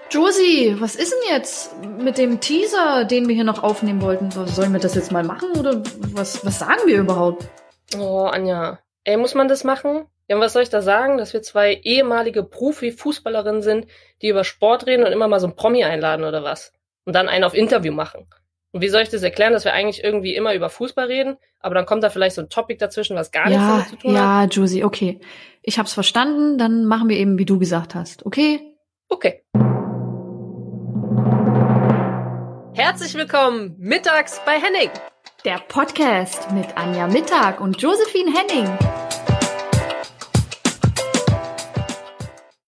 Josie, was ist denn jetzt mit dem Teaser, den wir hier noch aufnehmen wollten? Sollen wir das jetzt mal machen oder was sagen wir überhaupt? Oh, Anja. Ey, muss man das machen? Ja, und was soll ich da sagen? Dass wir zwei ehemalige Profi-Fußballerinnen sind, die über Sport reden und immer mal so einen Promi einladen oder was? Und dann einen auf Interview machen. Und wie soll ich das erklären, dass wir eigentlich irgendwie immer über Fußball reden, aber dann kommt da vielleicht so ein Topic dazwischen, was gar nichts damit zu tun hat? Ja, Josie, okay. Ich hab's verstanden, dann machen wir eben, wie du gesagt hast, okay? Okay. Herzlich willkommen mittags bei Henning. Der Podcast mit Anja Mittag und Josephine Henning.